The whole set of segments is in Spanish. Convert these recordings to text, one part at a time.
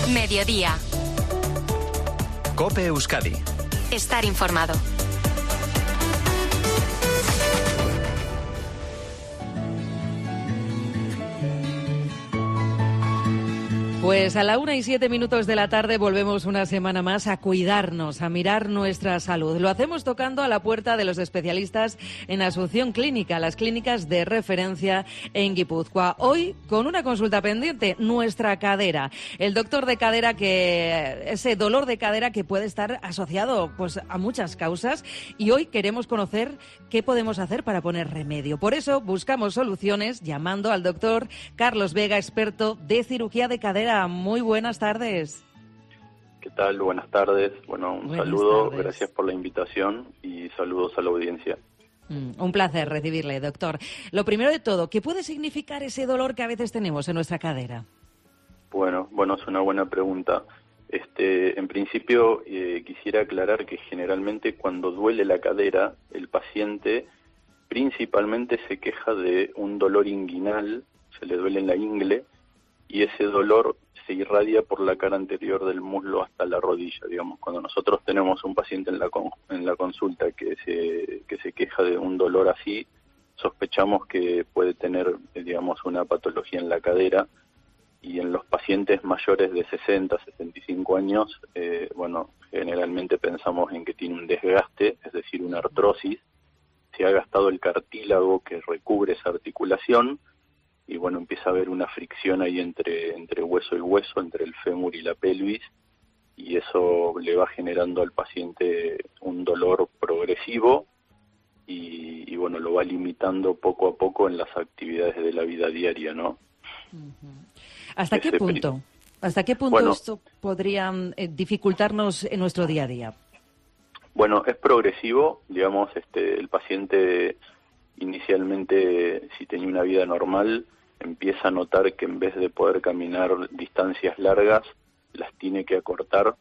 Mediodía. COPE Euskadi. Estar informado. Pues a la 1:07 de la tarde volvemos una semana más a cuidarnos, a mirar nuestra salud. Lo hacemos tocando a la puerta de los especialistas en Asunción Clínica, las clínicas de referencia en Guipúzcoa. Hoy con una consulta pendiente, nuestra cadera. El doctor de cadera, ese dolor de cadera que puede estar asociado pues a muchas causas, y hoy queremos conocer qué podemos hacer para poner remedio. Por eso buscamos soluciones llamando al doctor Carlos Vega, experto de cirugía de cadera. Muy buenas tardes. ¿Qué tal? Buenas tardes. Bueno, un buenas saludo, tardes. Gracias por la invitación y saludos a la audiencia. Un placer recibirle, doctor. Lo primero de todo, ¿qué puede significar ese dolor que a veces tenemos en nuestra cadera? Bueno, es una buena pregunta. En principio, quisiera aclarar que generalmente cuando duele la cadera, el paciente principalmente se queja de un dolor inguinal, se le duele en la ingle, y ese dolor se irradia por la cara anterior del muslo hasta la rodilla, digamos. Cuando nosotros tenemos un paciente en la consulta que se queja de un dolor así, sospechamos que puede tener, digamos, una patología en la cadera, y en los pacientes mayores de 60, 65 años, generalmente pensamos en que tiene un desgaste, es decir, una artrosis, se ha gastado el cartílago que recubre esa articulación, y bueno, empieza a haber una fricción ahí entre hueso y hueso, entre el fémur y la pelvis, y eso le va generando al paciente un dolor progresivo y bueno, lo va limitando poco a poco en las actividades de la vida diaria, ¿no? ¿Hasta qué punto bueno, esto podría dificultarnos en nuestro día a día? Bueno, es progresivo, digamos, el paciente inicialmente, si tenía una vida normal, empieza a notar que en vez de poder caminar distancias largas, las tiene que acortar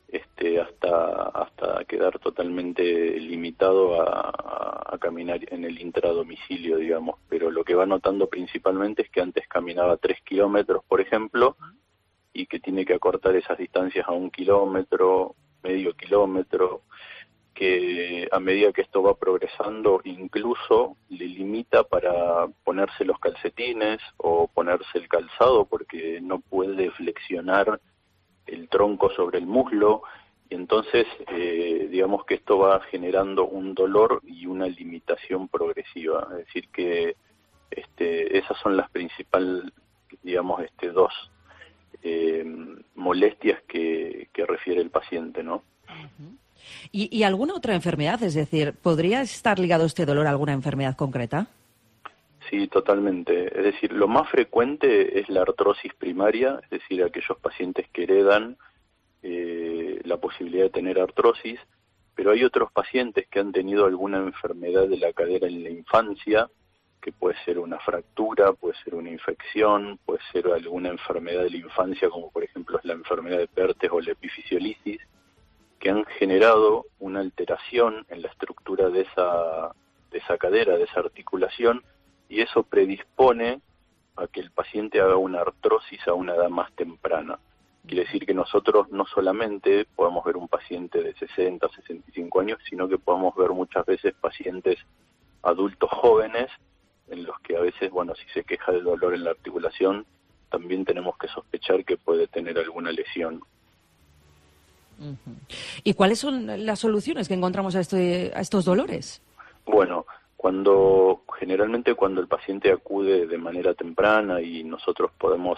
hasta quedar totalmente limitado a caminar en el intradomicilio, digamos. Pero lo que va notando principalmente es que antes caminaba 3 kilómetros, por ejemplo, y que tiene que acortar esas distancias a 1 kilómetro, medio kilómetro, que a medida que esto va progresando incluso le limita para ponerse los calcetines o ponerse el calzado porque no puede flexionar el tronco sobre el muslo, y entonces digamos que esto va generando un dolor y una limitación progresiva. Es decir que esas son las principales, digamos, dos molestias que refiere el paciente, ¿no? Uh-huh. ¿Y alguna otra enfermedad? Es decir, ¿podría estar ligado este dolor a alguna enfermedad concreta? Sí, totalmente. Es decir, lo más frecuente es la artrosis primaria, es decir, aquellos pacientes que heredan la posibilidad de tener artrosis, pero hay otros pacientes que han tenido alguna enfermedad de la cadera en la infancia, que puede ser una fractura, puede ser una infección, puede ser alguna enfermedad de la infancia, como por ejemplo es la enfermedad de Pertes o la epifisiolisis, que han generado una alteración en la estructura de esa cadera, de esa articulación, y eso predispone a que el paciente haga una artrosis a una edad más temprana. Quiere decir que nosotros no solamente podemos ver un paciente de 60, 65 años, sino que podemos ver muchas veces pacientes adultos jóvenes, en los que a veces, bueno, si se queja de dolor en la articulación, también tenemos que sospechar que puede tener alguna lesión. Uh-huh. ¿Y cuáles son las soluciones que encontramos a estos dolores? Bueno, generalmente cuando el paciente acude de manera temprana y nosotros podemos,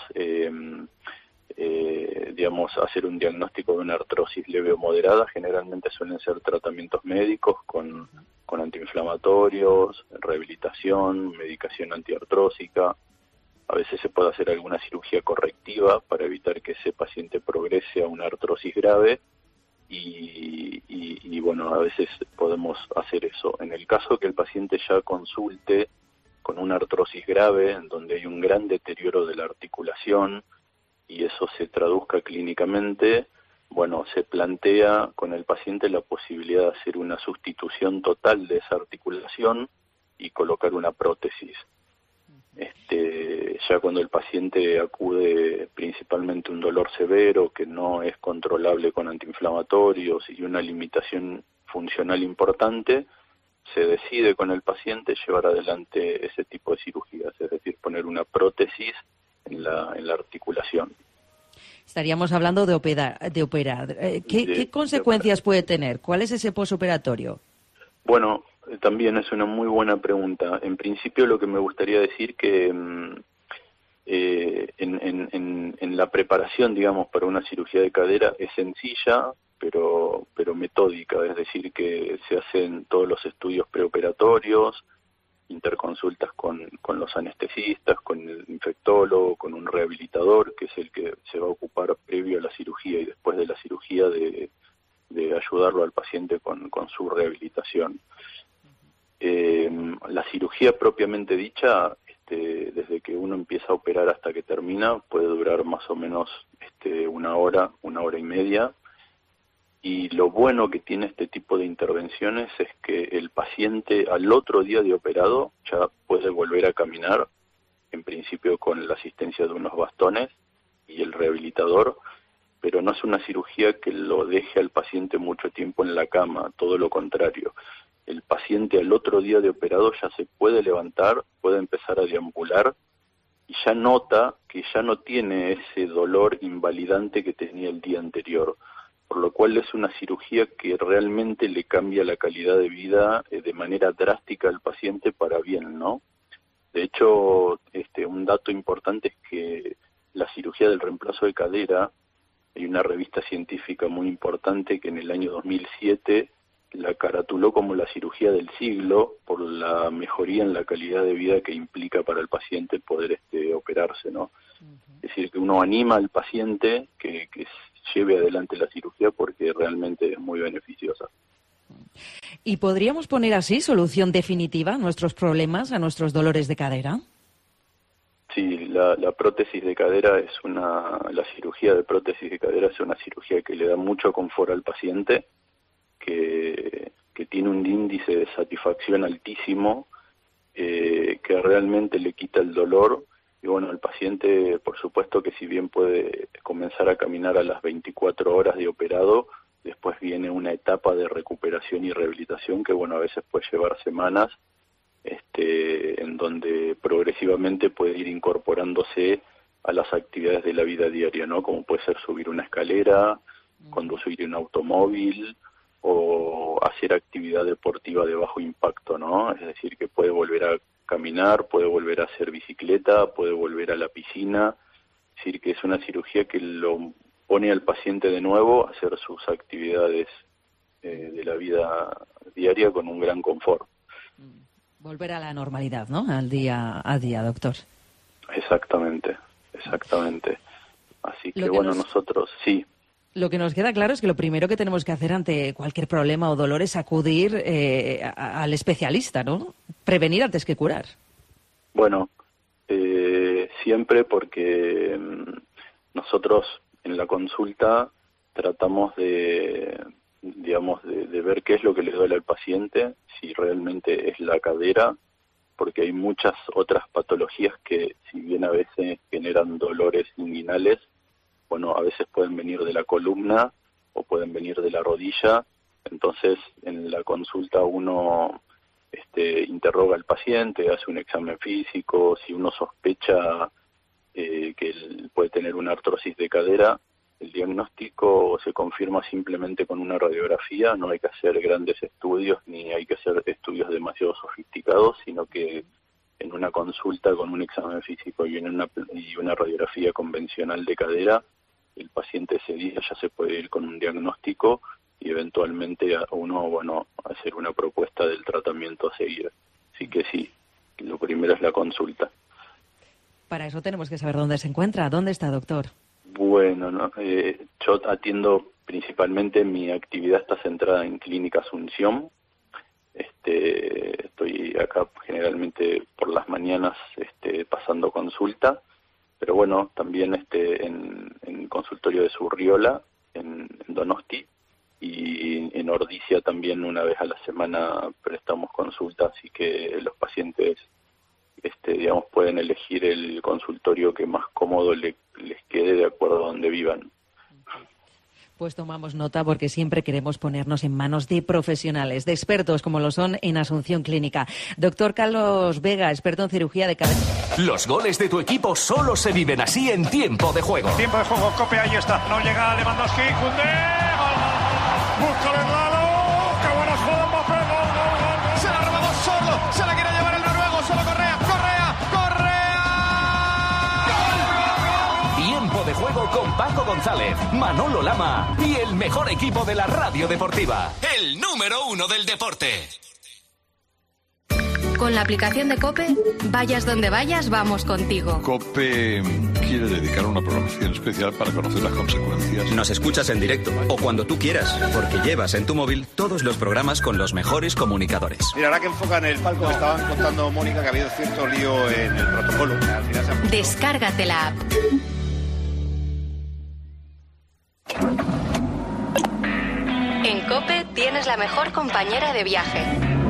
digamos, hacer un diagnóstico de una artrosis leve o moderada, generalmente suelen ser tratamientos médicos con antiinflamatorios, rehabilitación, medicación antiartrósica. A veces se puede hacer alguna cirugía correctiva para evitar que ese paciente progrese a una artrosis grave y bueno, a veces podemos hacer eso. En el caso que el paciente ya consulte con una artrosis grave, en donde hay un gran deterioro de la articulación y eso se traduzca clínicamente, bueno, se plantea con el paciente la posibilidad de hacer una sustitución total de esa articulación y colocar una prótesis. ya cuando el paciente acude principalmente a un dolor severo que no es controlable con antiinflamatorios y una limitación funcional importante, se decide con el paciente llevar adelante ese tipo de cirugías, es decir, poner una prótesis en la articulación. Estaríamos hablando de operar. ¿Qué consecuencias puede tener? ¿Cuál es ese posoperatorio? Bueno, también es una muy buena pregunta. En principio, lo que me gustaría decir que en la preparación, digamos, para una cirugía de cadera es sencilla, pero metódica, es decir, que se hacen todos los estudios preoperatorios, interconsultas con los anestesistas, con el infectólogo, con un rehabilitador, que es el que se va a ocupar previo a la cirugía y después de la cirugía de ayudarlo al paciente con su rehabilitación. La cirugía propiamente dicha, desde que uno empieza a operar hasta que termina, puede durar más o menos una hora y media. Y lo bueno que tiene este tipo de intervenciones es que el paciente al otro día de operado ya puede volver a caminar, en principio con la asistencia de unos bastones y el rehabilitador, pero no es una cirugía que lo deje al paciente mucho tiempo en la cama, todo lo contrario. El paciente al otro día de operado ya se puede levantar, puede empezar a deambular y ya nota que ya no tiene ese dolor invalidante que tenía el día anterior, por lo cual es una cirugía que realmente le cambia la calidad de vida de manera drástica al paciente para bien, ¿no? De hecho, un dato importante es que la cirugía del reemplazo de cadera, hay una revista científica muy importante que en el año 2007 la caratuló como la cirugía del siglo por la mejoría en la calidad de vida que implica para el paciente poder operarse, ¿no? Es decir, que uno anima al paciente que lleve adelante la cirugía porque realmente es muy beneficiosa. ¿Y podríamos poner así solución definitiva a nuestros problemas, a nuestros dolores de cadera? Sí, la prótesis de cadera la cirugía de prótesis de cadera es una cirugía que le da mucho confort al paciente, que tiene un índice de satisfacción altísimo, que realmente le quita el dolor. Y bueno, el paciente, por supuesto que si bien puede comenzar a caminar a las 24 horas de operado, después viene una etapa de recuperación y rehabilitación que, bueno, a veces puede llevar semanas, en donde progresivamente puede ir incorporándose a las actividades de la vida diaria, ¿no? Como puede ser subir una escalera, conducir un automóvil o hacer actividad deportiva de bajo impacto, ¿no? Es decir, que puede volver a caminar, puede volver a hacer bicicleta, puede volver a la piscina. Es decir, que es una cirugía que lo pone al paciente de nuevo a hacer sus actividades de la vida diaria con un gran confort. Volver a la normalidad, ¿no? Al día a día, doctor. Exactamente. Así que bueno, nosotros sí. Lo que nos queda claro es que lo primero que tenemos que hacer ante cualquier problema o dolor es acudir al especialista, ¿no? Prevenir antes que curar. Bueno, siempre porque nosotros en la consulta tratamos de ver qué es lo que le duele al paciente, si realmente es la cadera, porque hay muchas otras patologías que, si bien a veces generan dolores inguinales, bueno, a veces pueden venir de la columna o pueden venir de la rodilla. Entonces, en la consulta uno interroga al paciente, hace un examen físico. Si uno sospecha que él puede tener una artrosis de cadera, el diagnóstico se confirma simplemente con una radiografía. No hay que hacer grandes estudios ni hay que hacer estudios demasiado sofisticados, sino que en una consulta con un examen físico y una radiografía convencional de cadera, el paciente ese día ya se puede ir con un diagnóstico y eventualmente hacer una propuesta del tratamiento a seguir. Así que sí, lo primero es la consulta. Para eso tenemos que saber dónde se encuentra. ¿Dónde está, doctor? Bueno, yo atiendo principalmente, mi actividad está centrada en Clínica Asunción. Estoy acá generalmente por las mañanas pasando consulta, pero bueno, también en consultorio de Surriola, en Donosti, y en Ordicia también una vez a la semana prestamos consulta, así que los pacientes digamos, pueden elegir el consultorio que más cómodo les quede de acuerdo a donde vivan. Pues tomamos nota porque siempre queremos ponernos en manos de profesionales, de expertos como lo son en Asunción Clínica. Doctor Carlos Vega, experto en cirugía de cabeza. Los goles de tu equipo solo se viven así en tiempo de juego. Tiempo de juego, Cope, ahí está. No llega Lewandowski, Koundé, gol. Busca el Lalo, qué buena jugada, Mbappé, gol. Se la robamos solo, se la quiere llevar el noruego, solo Correa. Tiempo de juego con Paco González, Manolo Lama y el mejor equipo de la radio deportiva. El número 1 del deporte. Con la aplicación de COPE, vayas donde vayas, vamos contigo. COPE quiere dedicar una programación especial para conocer las consecuencias. Nos escuchas en directo o cuando tú quieras, porque llevas en tu móvil todos los programas con los mejores comunicadores. Mira, ahora que enfocan el palco, me estaban contando, Mónica, que ha habido cierto lío en el protocolo. Al final Descárgate la app. En COPE tienes la mejor compañera de viaje.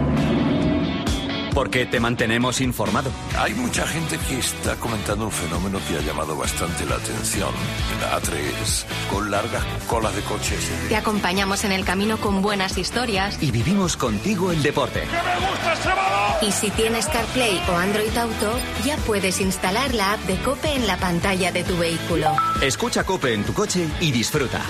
Porque te mantenemos informado. Hay mucha gente que está comentando un fenómeno que ha llamado bastante la atención. En la A3, con largas colas de coches. Te acompañamos en el camino con buenas historias. Y vivimos contigo el deporte. ¡Que me gusta ese balón! Y si tienes CarPlay o Android Auto, ya puedes instalar la app de COPE en la pantalla de tu vehículo. Escucha COPE en tu coche y disfruta.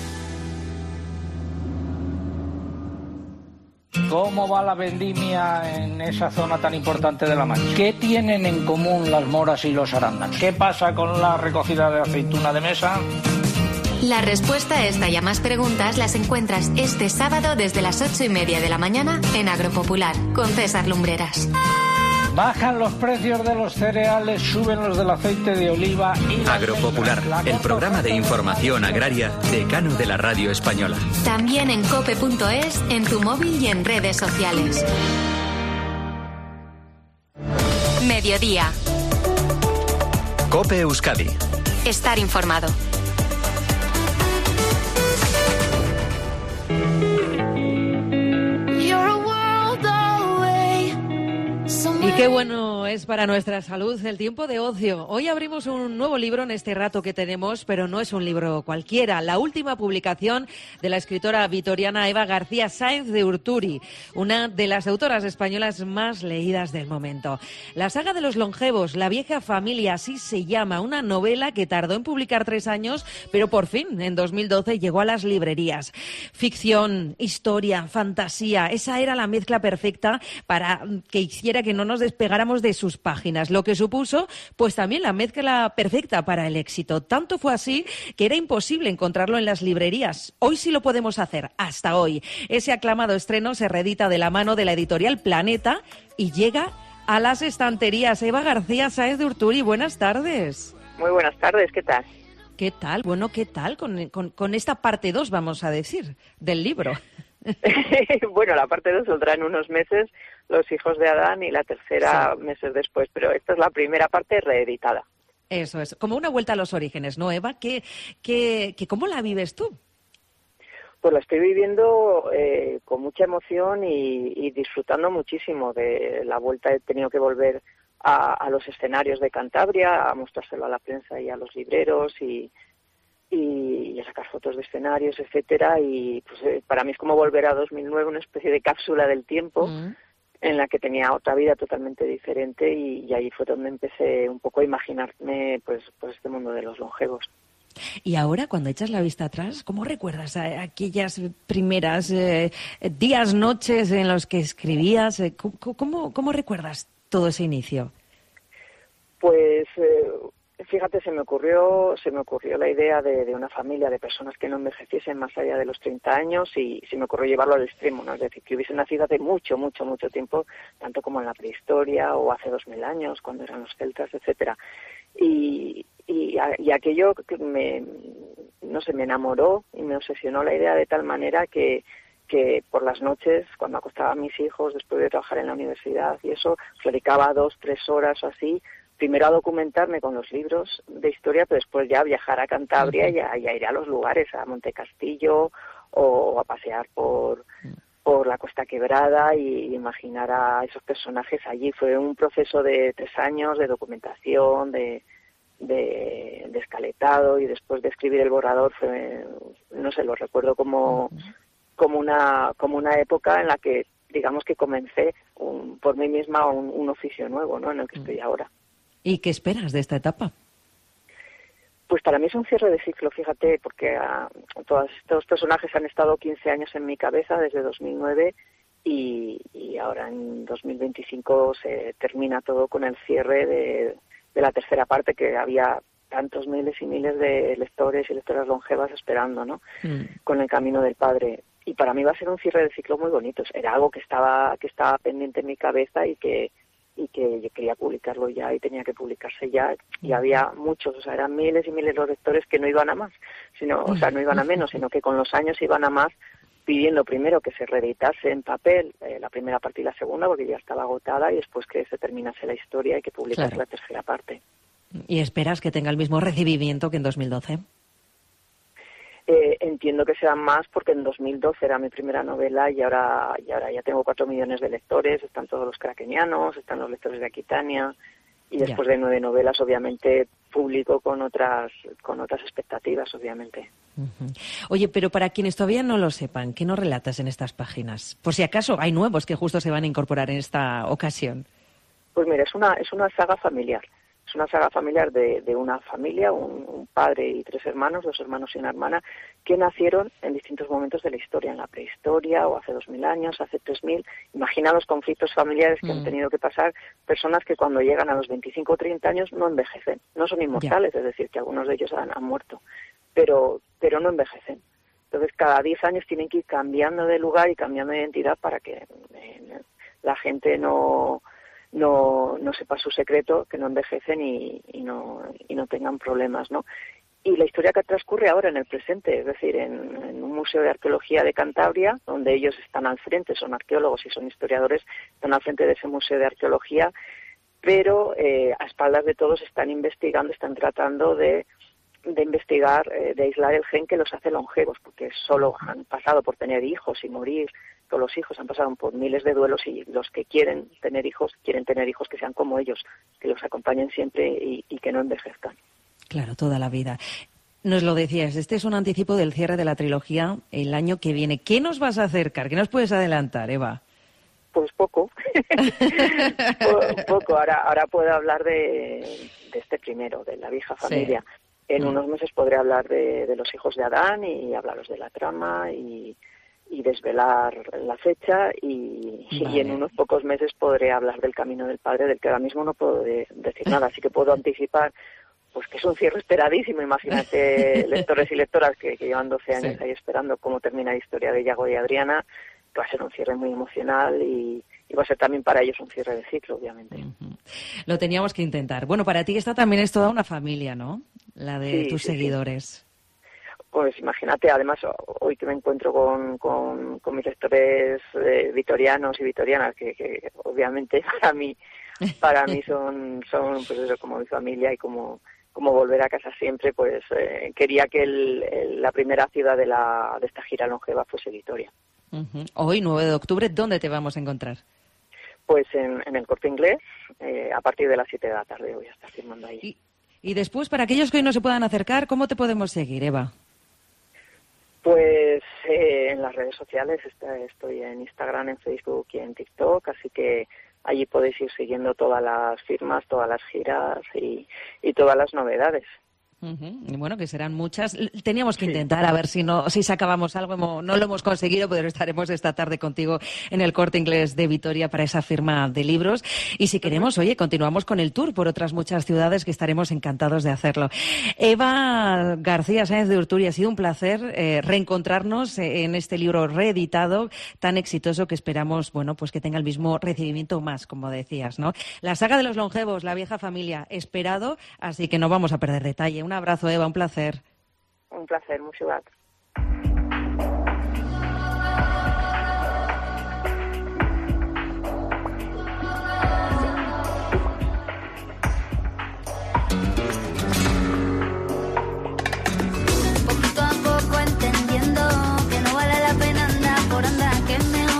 ¿Cómo va la vendimia en esa zona tan importante de La Mancha? ¿Qué tienen en común las moras y los arándanos? ¿Qué pasa con la recogida de aceituna de mesa? La respuesta a esta y a más preguntas las encuentras este sábado desde las 8:30 de la mañana en Agropopular, con César Lumbreras. Bajan los precios de los cereales, suben los del aceite de oliva y... Agropopular, el programa de información agraria decano de la radio española. También en cope.es, en tu móvil y en redes sociales. Mediodía. COPE Euskadi. Estar informado. Y qué bueno es para nuestra salud el tiempo de ocio. Hoy abrimos un nuevo libro en este rato que tenemos, pero no es un libro cualquiera. La última publicación de la escritora vitoriana Eva García Sáenz de Urturi, una de las autoras españolas más leídas del momento. La saga de los longevos, La vieja familia, así se llama, una novela que tardó en publicar 3 años, pero por fin, en 2012, llegó a las librerías. Ficción, historia, fantasía, esa era la mezcla perfecta para que hiciera que no nos despegáramos de sus páginas, lo que supuso pues también la mezcla perfecta para el éxito. Tanto fue así que era imposible encontrarlo en las librerías. Hoy sí lo podemos hacer, hasta hoy. Ese aclamado estreno se reedita de la mano de la editorial Planeta y llega a las estanterías. Eva García Sáenz de Urturi, buenas tardes. Muy buenas tardes, ¿qué tal? ¿Qué tal? Bueno, ¿qué tal con esta parte 2, vamos a decir, del libro? Bueno, la parte 2 saldrá en unos meses, Los hijos de Adán, y la tercera meses después, pero esta es la primera parte reeditada. Eso es, como una vuelta a los orígenes, ¿no, Eva? ¿Cómo la vives tú? Pues la estoy viviendo con mucha emoción y disfrutando muchísimo de la vuelta. He tenido que volver a los escenarios de Cantabria, a mostrárselo a la prensa y a los libreros y a sacar fotos de escenarios, etcétera, y pues para mí es como volver a 2009, una especie de cápsula del tiempo en la que tenía otra vida totalmente diferente y ahí fue donde empecé un poco a imaginarme pues este mundo de los longevos. Y ahora, cuando echas la vista atrás, ¿cómo recuerdas aquellas primeras días, noches en los que escribías? ¿Cómo recuerdas todo ese inicio? Pues fíjate, se me ocurrió la idea de una familia de personas que no envejeciesen más allá de los 30 años y se me ocurrió llevarlo al extremo, ¿no? Es decir, que hubiesen nacido hace mucho tiempo, tanto como en la prehistoria o hace 2000 años, cuando eran los celtas, etcétera. Y aquello que me enamoró y me obsesionó la idea de tal manera que por las noches, cuando acostaba a mis hijos, después de trabajar en la universidad y eso, dedicaba 2-3 horas o así, primero a documentarme con los libros de historia, pero después ya a viajar a Cantabria y a ir a los lugares, a Montecastillo o a pasear por por la Costa Quebrada y imaginar a esos personajes allí. Fue un proceso de 3 años de documentación, de escaletado, y después de escribir el borrador fue, no sé, lo recuerdo como una época en la que, digamos, que comencé por mí misma un oficio nuevo, ¿no?, en el que estoy ahora. ¿Y qué esperas de esta etapa? Pues para mí es un cierre de ciclo, fíjate, porque todos estos personajes han estado 15 años en mi cabeza desde 2009 y ahora en 2025 se termina todo con el cierre de la tercera parte, que había tantos miles y miles de lectores y lectoras longevas esperando, ¿no?, con el camino del padre. Y para mí va a ser un cierre de ciclo muy bonito. Era algo que estaba pendiente en mi cabeza y que yo quería publicarlo ya y tenía que publicarse ya, y había muchos, o sea, eran miles y miles los lectores que no iban a más, no iban a menos, sino que con los años iban a más, pidiendo primero que se reeditase en papel la primera parte y la segunda, porque ya estaba agotada, y después que se terminase la historia y que publicase la tercera parte. ¿Y esperas que tenga el mismo recibimiento que en 2012? Entiendo que sean más, porque en 2012 era mi primera novela y ahora ya tengo 4 millones de lectores, están todos los craquenianos, están los lectores de Aquitania, y después de 9 novelas, obviamente, publico con otras expectativas, obviamente. Oye, pero para quienes todavía no lo sepan, ¿qué nos relatas en estas páginas? Por si acaso hay nuevos que justo se van a incorporar en esta ocasión. Pues mira, es una saga familiar. Es una saga familiar de una familia, un padre y 3 hermanos, 2 hermanos y una hermana, que nacieron en distintos momentos de la historia, en la prehistoria, o hace 2000 años, hace 3000. Imagina los conflictos familiares que han tenido que pasar personas que cuando llegan a los 25 o 30 años no envejecen, no son inmortales, es decir, que algunos de ellos han muerto, pero no envejecen. Entonces, cada 10 años tienen que ir cambiando de lugar y cambiando de identidad para que la gente no sepa su secreto, que no envejecen y no tengan problemas, ¿no? Y la historia que transcurre ahora en el presente, es decir, en un museo de arqueología de Cantabria, donde ellos están al frente, son arqueólogos y son historiadores, están al frente de ese museo de arqueología, pero a espaldas de todos están investigando, están tratando de investigar, de aislar el gen que los hace longevos, porque solo han pasado por tener hijos y morir. Todos los hijos han pasado por miles de duelos, y los que quieren tener hijos que sean como ellos, que los acompañen siempre y que no envejezcan. Claro, toda la vida. Nos lo decías, este es un anticipo del cierre de la trilogía el año que viene. ¿Qué nos vas a acercar? ¿Qué nos puedes adelantar, Eva? Pues poco. Poco. Ahora puedo hablar de este primero, de La vieja familia. Sí. En unos meses podré hablar de los hijos de Adán y hablaros de la trama y desvelar la fecha y en unos pocos meses podré hablar del camino del padre, del que ahora mismo no puedo decir nada, así que puedo anticipar pues que es un cierre esperadísimo. Imagínate lectores y lectoras que llevan 12 años ahí esperando cómo termina la historia de Yago y Adriana, que va a ser un cierre muy emocional y va a ser también para ellos un cierre de ciclo, obviamente. Lo teníamos que intentar. Bueno, para ti esta también es toda una familia, ¿no? La de tus seguidores. Sí. Pues imagínate, además, hoy que me encuentro con mis lectores vitorianos y vitorianas, que obviamente para mí son pues eso, como mi familia y como volver a casa siempre, pues quería que la primera ciudad de esta gira longeva fuese Vitoria. Hoy, 9 de octubre, ¿dónde te vamos a encontrar? Pues en el Corte Inglés, a partir de las 7 de la tarde voy a estar firmando ahí. Y después, para aquellos que hoy no se puedan acercar, ¿cómo te podemos seguir, Eva? Pues en las redes sociales, estoy en Instagram, en Facebook y en TikTok, así que allí podéis ir siguiendo todas las firmas, todas las giras y todas las novedades. Y bueno, que serán muchas. Teníamos que intentar a ver si sacábamos algo. No lo hemos conseguido, pero estaremos esta tarde contigo en el Corte Inglés de Vitoria para esa firma de libros. Y si queremos, oye, continuamos con el tour por otras muchas ciudades, que estaremos encantados de hacerlo. Eva García Sáenz de Urturi, ha sido un placer reencontrarnos en este libro reeditado tan exitoso, que esperamos, bueno, pues que tenga el mismo recibimiento más, como decías, ¿no? La saga de los longevos, La vieja familia, esperado, así que no vamos a perder detalle. Un abrazo, Eva, un placer. Un placer, mucho gracias. Poquito a poco entendiendo que no vale la pena andar por andar, que es mejor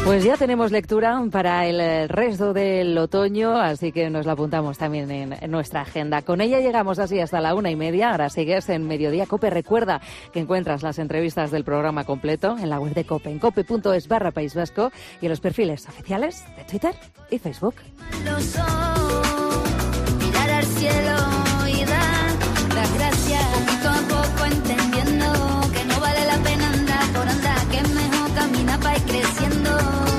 Pues ya tenemos lectura para el resto del otoño, así que nos la apuntamos también en nuestra agenda. Con ella llegamos así hasta la 1:30. Ahora sigues en Mediodía Cope. Recuerda que encuentras las entrevistas del programa completo en la web de Cope, en cope.es/País Vasco y en los perfiles oficiales de Twitter y Facebook. Mirar al cielo y dar las gracias, poquito a poco entendiendo que no vale la pena andar por andar, que es mejor caminar para ir creciendo.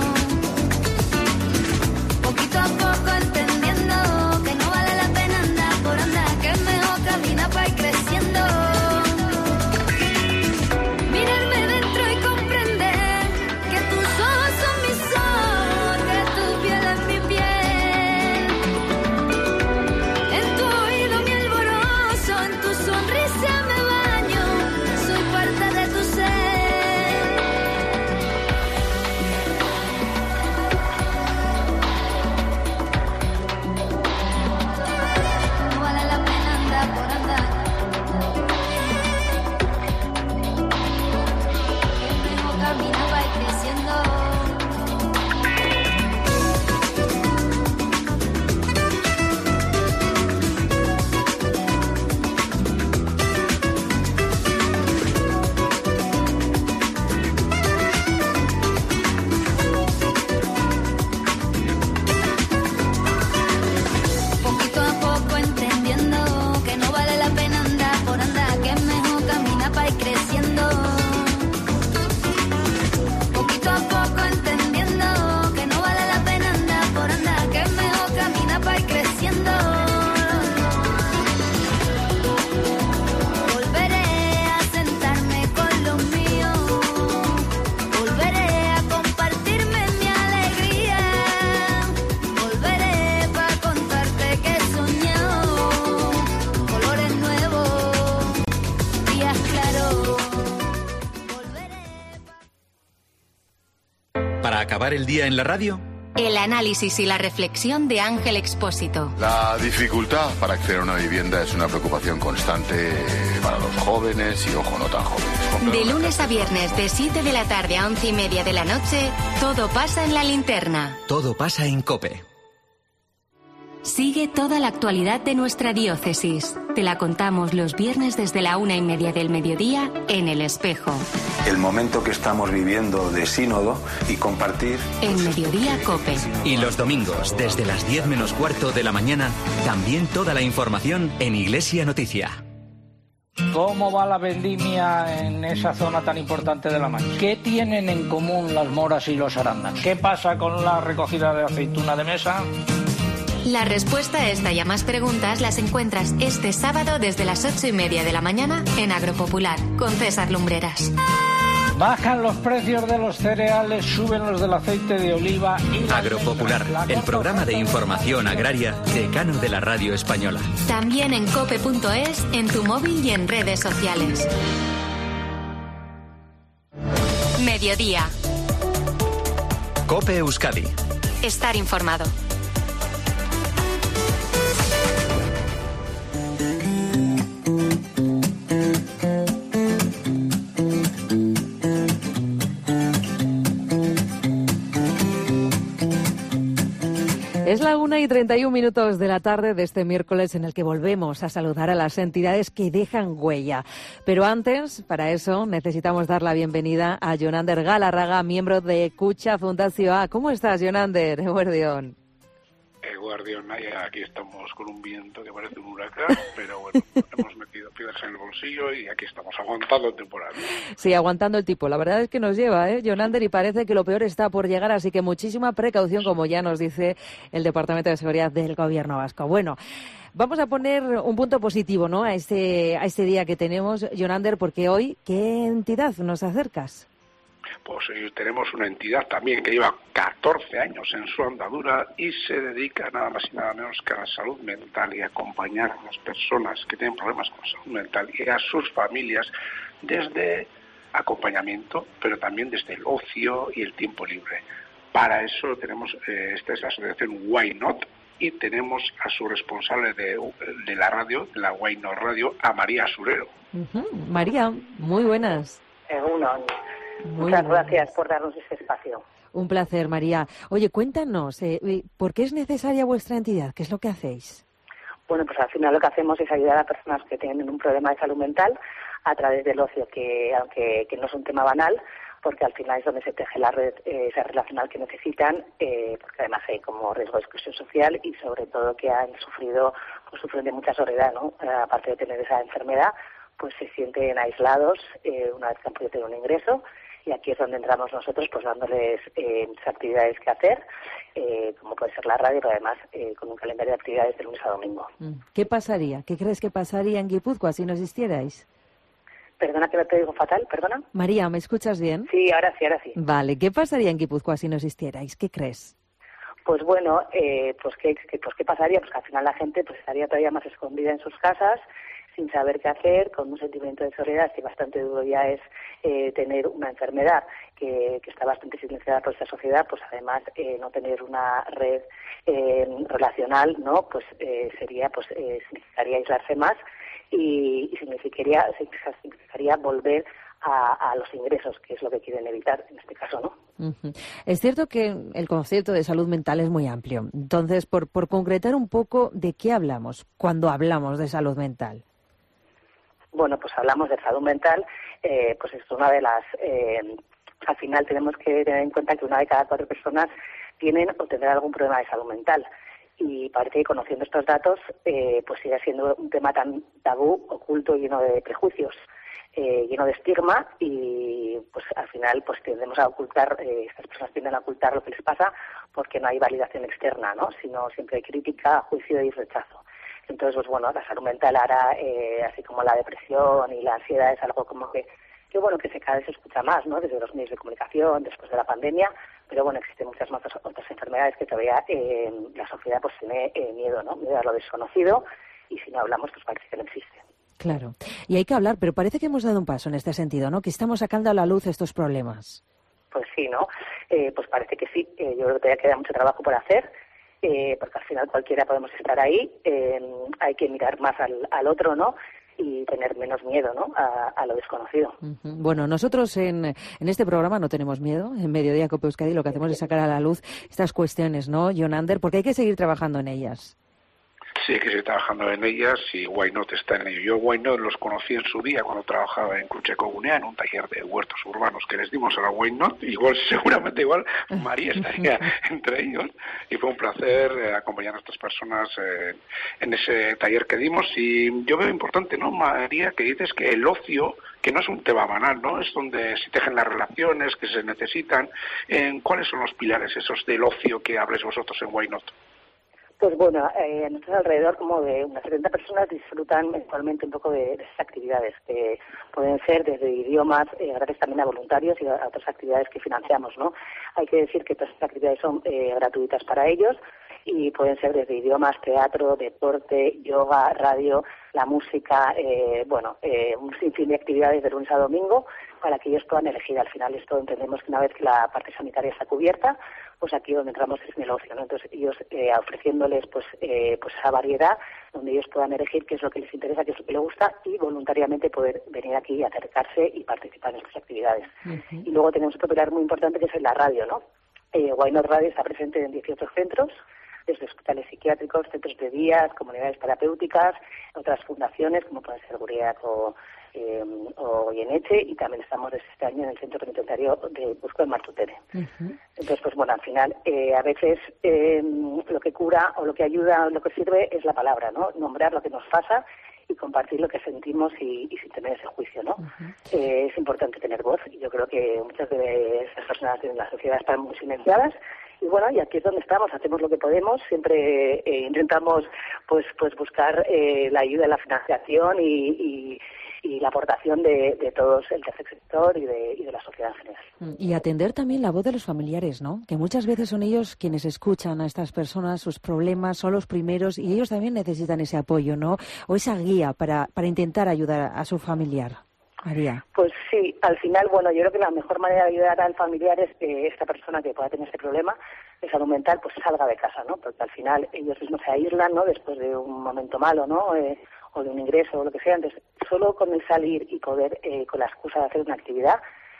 Poquito a poco entendiendo que no vale la pena andar por andar, que es mejor caminar para ir creciendo. Mirarme dentro y comprender que tus ojos son mis ojos, que tu piel es mi piel. En tu oído mi alborozo, en tu sonrisa me baño, soy parte de tu ser. No vale la pena andar por andar, es mejor caminar para ir creciendo. Poquito a poco entendiendo que no vale la pena andar por andar, que es mejor caminar para ir creciendo. Poquito a poco entendiendo que no vale la pena andar por andar, que es mejor caminar para ir creciendo. Volveré a sentarme con los míos, volveré a compartirme mi alegría, volveré para contarte que he soñado colores nuevos, días claros. Para acabar el día en la radio, El análisis y la reflexión de Ángel Expósito. La dificultad para acceder a una vivienda es una preocupación constante para los jóvenes y, ojo, no tan jóvenes. De lunes a viernes, de 7 de la tarde a 11:30 de la noche, todo pasa en La Linterna. todo pasa en COPE. Sigue toda la actualidad de nuestra diócesis. Te la contamos los viernes desde la 1:30 del mediodía en El Espejo. El momento que estamos viviendo de sínodo y compartir. En Mediodía Cope. Y los domingos, desde las 10 menos cuarto de la mañana, también toda la información en Iglesia Noticia. ¿Cómo va la vendimia en esa zona tan importante de La Mancha? ¿Qué tienen en común las moras y los arándanos? ¿Qué pasa con la recogida de aceituna de mesa? La respuesta a esta y a más preguntas las encuentras este sábado desde las 8:30 de la mañana en Agropopular, con César Lumbreras. Bajan los precios de los cereales, suben los del aceite de oliva y... Agropopular, el programa de información agraria decano de la radio española. También en cope.es, en tu móvil y en redes sociales. Mediodía. COPE Euskadi. Estar informado. Es la 1:31 de la tarde de este miércoles en el que volvemos a saludar a las entidades que dejan huella. Pero antes, para eso, necesitamos dar la bienvenida a Jonander Galarraga, miembro de Kutxa Fundazioa. ¿Cómo estás, Jonander? Eguerdión. Guardián, aquí estamos con un viento que parece un huracán, pero bueno, hemos metido piedras en el bolsillo y aquí estamos aguantando el temporal. Sí, aguantando el tipo. La verdad es que nos lleva, Jonander, y parece que lo peor está por llegar, así que muchísima precaución, como ya nos dice el Departamento de Seguridad del Gobierno vasco. Bueno, vamos a poner un punto positivo, ¿no?, a este día que tenemos, Jonander, porque hoy, ¿qué entidad nos acercas? Pues tenemos una entidad también que lleva 14 años en su andadura y se dedica nada más y nada menos que a la salud mental y a acompañar a las personas que tienen problemas con salud mental y a sus familias desde acompañamiento, pero también desde el ocio y el tiempo libre. Para eso tenemos, esta es la asociación Why Not, y tenemos a su responsable de la radio, de la Why Not Radio, a María Surero. María, muy buenas. Muchas gracias por darnos este espacio. Un placer, María. Oye, cuéntanos, ¿por qué es necesaria vuestra entidad? ¿Qué es lo que hacéis? Bueno, pues al final lo que hacemos es ayudar a personas que tienen un problema de salud mental a través del ocio, que aunque no es un tema banal, porque al final es donde se teje la red esa relacional que necesitan, porque además hay como riesgo de exclusión social y sobre todo que han sufrido, pues sufren de mucha soledad, ¿no? Aparte de tener esa enfermedad, pues se sienten aislados una vez que han podido tener un ingreso. Y aquí es donde entramos nosotros, pues dándoles muchas actividades que hacer, como puede ser la radio, pero además con un calendario de actividades de lunes a domingo. ¿Qué pasaría? ¿Qué crees que pasaría en Guipúzcoa si no existierais? Perdona que te digo fatal, perdona. María, ¿me escuchas bien? Sí, ahora sí. Vale, ¿qué pasaría en Guipúzcoa si no existierais? ¿Qué crees? Pues bueno, pues ¿qué pasaría? Pues que al final la gente pues estaría todavía más escondida en sus casas, sin saber qué hacer, con un sentimiento de soledad, que bastante duro ya es tener una enfermedad que está bastante silenciada por esta sociedad, pues además no tener una red relacional, ¿no? Pues significaría aislarse más y significaría volver a los ingresos, que es lo que quieren evitar en este caso, ¿no? Es cierto que el concepto de salud mental es muy amplio. Entonces, por concretar un poco, ¿de qué hablamos cuando hablamos de salud mental? Bueno, pues hablamos de salud mental, pues es una de las... al final tenemos que tener en cuenta que 1 de cada 4 personas tienen o tendrán algún problema de salud mental. Y parece que conociendo estos datos, pues sigue siendo un tema tan tabú, oculto, lleno de prejuicios, lleno de estigma, y pues al final pues tendemos a ocultar, estas personas tienden a ocultar lo que les pasa porque no hay validación externa, ¿no? Sino siempre hay crítica, juicio y rechazo. Entonces, pues bueno, la salud mental ahora, así como la depresión y la ansiedad, es algo como que cada vez se escucha más, ¿no? Desde los medios de comunicación, después de la pandemia, pero bueno, existen muchas más otras enfermedades que todavía la sociedad pues tiene miedo, ¿no? Miedo a lo desconocido, y si no hablamos, pues parece que no existe. Claro, y hay que hablar, pero parece que hemos dado un paso en este sentido, ¿no? Que estamos sacando a la luz estos problemas. Pues sí, ¿no? Pues parece que sí. Yo creo que todavía queda mucho trabajo por hacer, porque al final cualquiera podemos estar ahí. Hay que mirar más al otro, ¿no? Y tener menos miedo, ¿no? A lo desconocido. Bueno, nosotros en este programa no tenemos miedo. En Mediodía Cope Euskadi lo que hacemos es sacar a la luz estas cuestiones, ¿no, Jon Ander? Porque hay que seguir trabajando en ellas. Sí, hay que seguir trabajando en ellas, y Why Not está en ello. Yo Why Not los conocí en su día cuando trabajaba en Crucheco Gunea, en un taller de huertos urbanos que les dimos a la Why Not. Seguramente María estaría entre ellos, y fue un placer acompañar a estas personas en ese taller que dimos. Y yo veo importante, ¿no, María, que dices que el ocio, que no es un tema banal, ¿no? Es donde se tejen las relaciones que se necesitan. ¿Cuáles son los pilares esos del ocio que habléis vosotros en Why Not? Pues bueno, a nuestro alrededor como de unas 70 personas disfrutan mensualmente un poco de esas actividades, que pueden ser desde idiomas, gracias también a voluntarios y a otras actividades que financiamos, ¿no? Hay que decir que todas estas actividades son gratuitas para ellos, y pueden ser desde idiomas, teatro, deporte, yoga, radio, la música, un sinfín de actividades de lunes a domingo para que ellos puedan elegir. Al final esto entendemos que una vez que la parte sanitaria está cubierta, pues aquí donde entramos es en el ocio, ¿no? Entonces ellos ofreciéndoles pues esa variedad donde ellos puedan elegir qué es lo que les interesa, qué es lo que les gusta, y voluntariamente poder venir aquí, acercarse y participar en estas actividades. Y luego tenemos otro pilar muy importante que es la radio, ¿no? Why Not Radio está presente en 18 centros, desde hospitales psiquiátricos, centros de días, comunidades terapéuticas, otras fundaciones como pueden ser Guriac o Goyeneche, y también estamos desde este año en el centro penitenciario de Guipúzcoa, en Martutere. Entonces, pues bueno, al final a veces lo que cura o lo que ayuda o lo que sirve es la palabra, ¿no? Nombrar lo que nos pasa y compartir lo que sentimos y sin tener ese juicio, ¿no? Es importante tener voz, y yo creo que muchas de esas personas en la sociedad están muy silenciadas. Y bueno, y aquí es donde estamos, hacemos lo que podemos, siempre intentamos pues buscar la ayuda, la financiación y la aportación de todos, el tercer sector y de la sociedad en general. Y atender también la voz de los familiares, ¿no? Que muchas veces son ellos quienes escuchan a estas personas, sus problemas, son los primeros, y ellos también necesitan ese apoyo, ¿no? O esa guía para intentar ayudar a su familiar. María. Pues sí, al final, bueno, yo creo que la mejor manera de ayudar al familiar es que esta persona que pueda tener este problema de salud mental pues salga de casa, ¿no? Porque al final ellos mismos se aíslan, ¿no? Después de un momento malo, ¿no? O de un ingreso o lo que sea. Entonces, solo con el salir y poder, con la excusa de hacer una actividad,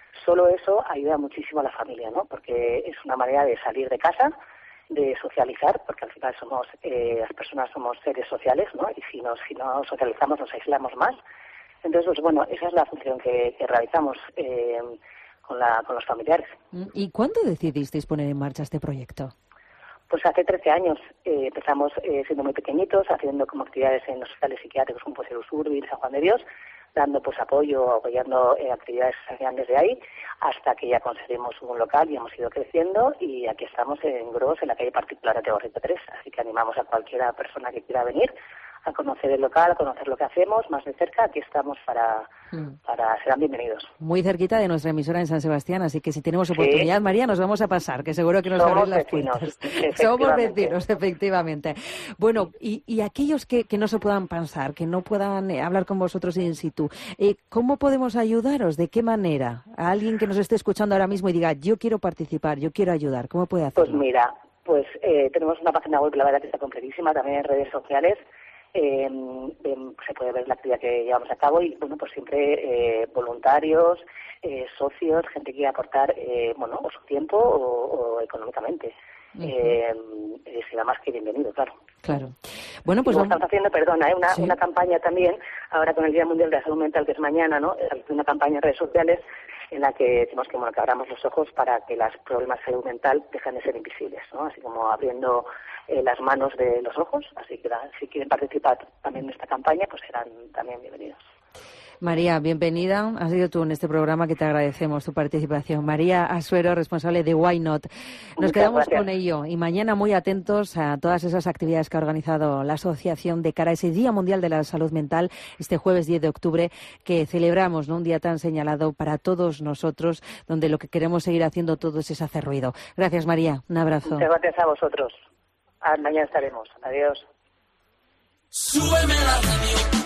Solo eso ayuda muchísimo a la familia, ¿no? Porque es una manera de salir de casa, de socializar, porque al final las personas somos seres sociales, ¿no? Y si no socializamos nos aislamos más. Entonces, pues bueno, esa es la función que realizamos con los familiares. ¿Y cuándo decidisteis poner en marcha este proyecto? Pues hace 13 años. Empezamos siendo muy pequeñitos, haciendo como actividades en los hospitales psiquiátricos como Puerto Urbil, San Juan de Dios, dando pues apoyando actividades grandes de ahí, hasta que ya conseguimos un local y hemos ido creciendo, y aquí estamos en Gros, en la calle Particular de Tegorrito 3, así que animamos a cualquiera persona que quiera venir a conocer el local, a conocer lo que hacemos más de cerca. Aquí estamos para serán bienvenidos. Muy cerquita de nuestra emisora en San Sebastián, así que si tenemos oportunidad, María, nos vamos a pasar, que seguro que nos abren las puertas. Somos vecinos, efectivamente. Bueno, y aquellos que no se puedan pasar, que no puedan hablar con vosotros in situ, ¿cómo podemos ayudaros? ¿De qué manera? A alguien que nos esté escuchando ahora mismo y diga, yo quiero participar, yo quiero ayudar, ¿cómo puede hacerlo? Pues mira, tenemos una página web, la verdad que está completísima, también en redes sociales. Se puede ver la actividad que llevamos a cabo, y bueno, pues siempre voluntarios, socios, gente que quiera aportar o su tiempo o económicamente. Será más que bienvenido, claro. Claro. Bueno, pues estamos haciendo, una campaña también ahora con el Día Mundial de la Salud Mental, que es mañana, ¿no? Una campaña en redes sociales en la que decimos que abramos los ojos para que los problemas de salud mental dejen de ser invisibles, ¿no? Así como abriendo las manos de los ojos. Así que si quieren participar también en esta campaña, pues serán también bienvenidos. María, bienvenida. Has sido tú en este programa, que te agradecemos tu participación. María Asuero, responsable de Why Not. Nos quedamos con ello, y mañana muy atentos a todas esas actividades que ha organizado la asociación de cara a ese Día Mundial de la Salud Mental, este jueves 10 de octubre, que celebramos, ¿no? Un día tan señalado para todos nosotros, donde lo que queremos seguir haciendo todos es hacer ruido. Gracias, María. Un abrazo. Muchas gracias a vosotros. Mañana estaremos. Adiós. Súbeme la radio.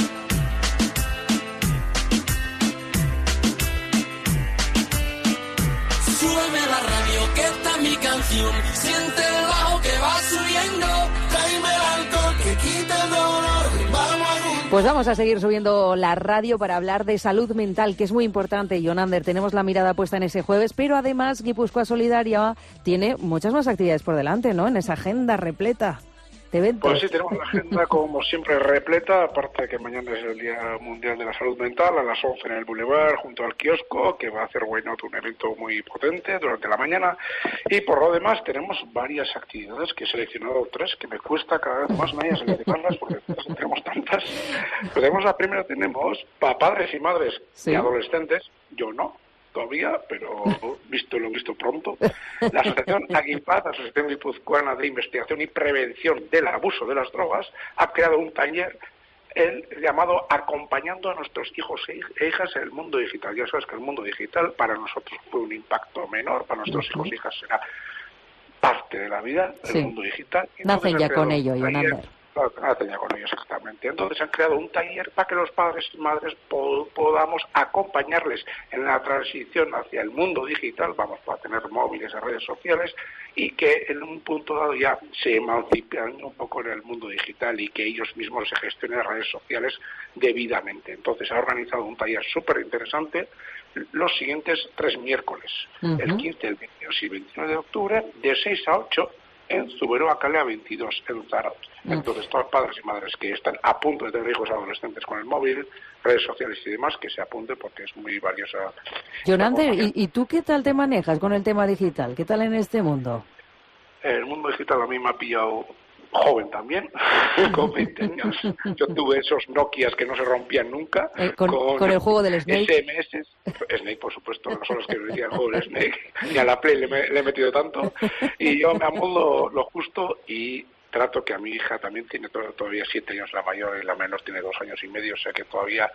Súbeme la radio, que esta es mi canción. Siente el bajo que va subiendo. Tráeme el alcohol que quita el dolor. Vamos a... Pues vamos a seguir subiendo la radio para hablar de salud mental, que es muy importante. Jon Ander, tenemos la mirada puesta en ese jueves, pero además Guipúzcoa Solidaria tiene muchas más actividades por delante, ¿no? En esa agenda repleta de eventos. Pues sí, tenemos la agenda como siempre repleta, aparte de que mañana es el Día Mundial de la Salud Mental, a las 11 en el Boulevard, junto al kiosco, que va a hacer Why Not, un evento muy potente durante la mañana. Y por lo demás tenemos varias actividades, que he seleccionado 3, que me cuesta cada vez más seleccionarlas, porque tenemos tantas. Pero la primera, tenemos para padres y madres y adolescentes, yo no todavía, pero lo he visto pronto. La Asociación Aguipaz, Asociación Guipuzcoana de Investigación y Prevención del Abuso de las Drogas, ha creado un taller llamado Acompañando a nuestros hijos e hijas en el mundo digital. Ya sabes que el mundo digital para nosotros fue un impacto menor, para nuestros hijos e hijas será parte de la vida, el mundo digital. Nacen ya con ello, Jon Ander. Nacen ya con ellos, exactamente. Entonces han creado un taller para que los padres y madres podamos acompañarles en la transición hacia el mundo digital. Vamos a tener móviles y redes sociales, y que en un punto dado ya se emancipen un poco en el mundo digital y que ellos mismos se gestionen las redes sociales debidamente. Entonces ha organizado un taller súper interesante los siguientes 3 miércoles, el 15, el 22 y 29 de octubre, de 6 a 8, en Zuberoa Calea 22, en Zarautz. Entonces, todos los padres y madres que están a punto de tener hijos adolescentes con el móvil, redes sociales y demás, que se apunten, porque es muy valiosa. Jon Ander, ¿y tú qué tal te manejas con el tema digital? ¿Qué tal en este mundo? El mundo digital a mí me ha pillado joven también, con 20 años. Yo tuve esos Nokias que no se rompían nunca. Con el juego del Snake. SMS. Snake, por supuesto, no son los que decía el juego del Snake. Ni a la Play le he metido tanto. Y yo me amoldo lo justo, y trato que a mi hija también tiene todavía 7 años, la mayor, y la menor tiene 2 años y medio, o sea que todavía